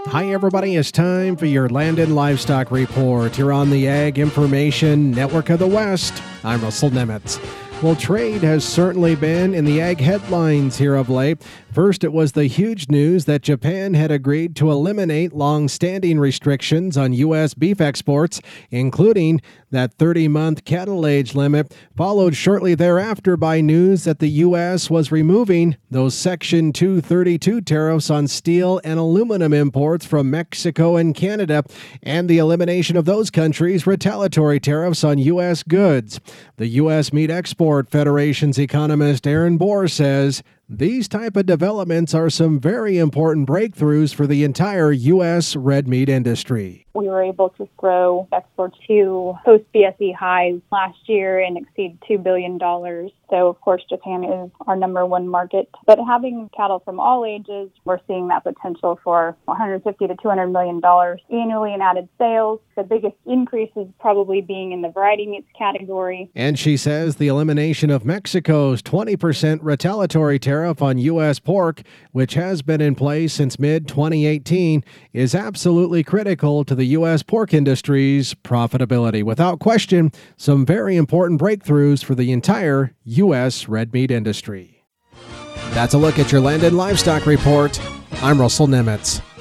Hi, everybody. It's time for your Land and Livestock Report here on the Ag Information Network of the West. I'm Russell Nemitz. Well, trade has certainly been in the ag headlines here of late. First, it was the huge news that Japan had agreed to eliminate long-standing restrictions on U.S. beef exports, including that 30-month cattle age limit, followed shortly thereafter by news that the U.S. was removing those Section 232 tariffs on steel and aluminum imports from Mexico and Canada, and the elimination of those countries' retaliatory tariffs on U.S. goods. The U.S. Meat Export Federation's economist Aaron Bohr says these type of developments are some very important breakthroughs for the entire U.S. red meat industry. We were able to grow exports to post-BSE highs last year and exceed $2 billion. So, of course, Japan is our number one market. But having cattle from all ages, we're seeing that potential for $150 to $200 million annually in added sales. The biggest increase is probably being in the variety meats category. And she says the elimination of Mexico's 20% retaliatory tariff on U.S. pork, which has been in place since mid-2018, is absolutely critical to the U.S. pork industry's profitability. Without question, some very important breakthroughs for the entire U.S. red meat industry. That's a look at your Land and Livestock Report. I'm Russell Nemitz.